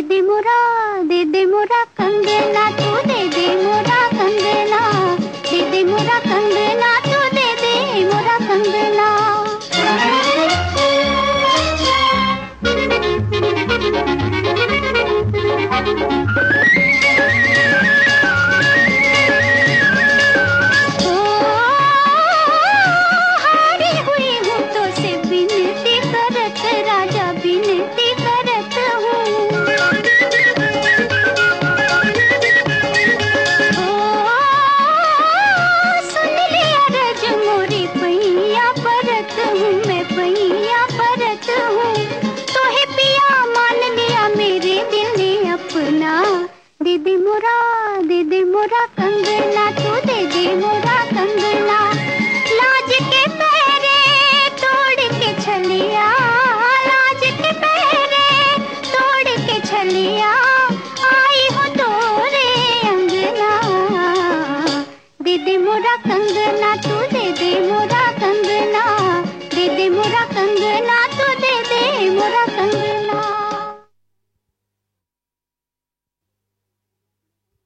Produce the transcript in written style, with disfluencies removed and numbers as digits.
दे मोरा कंगना, तू दे दे मोरा कंगना, दे दे मोरा कंगना, तू दे दे मोरा कंगना। हारी हुई हूँ तो से बिनती करत, राजा बिनती करत हूँ। सुन लिया रज मोरी पैया परत हूँ, मैं पैया परत हूँ। तो है पिया मान लिया मेरे दिल ने अपना, दे दे मोरा कंगना, तू दे दे मोरा कंगना। लाज के पहरे तोड़ के छलिया, लाज के पहरे तोड़ के छलिया, आई हो तोरे अंगना, दे दे मोरा कंगना, तू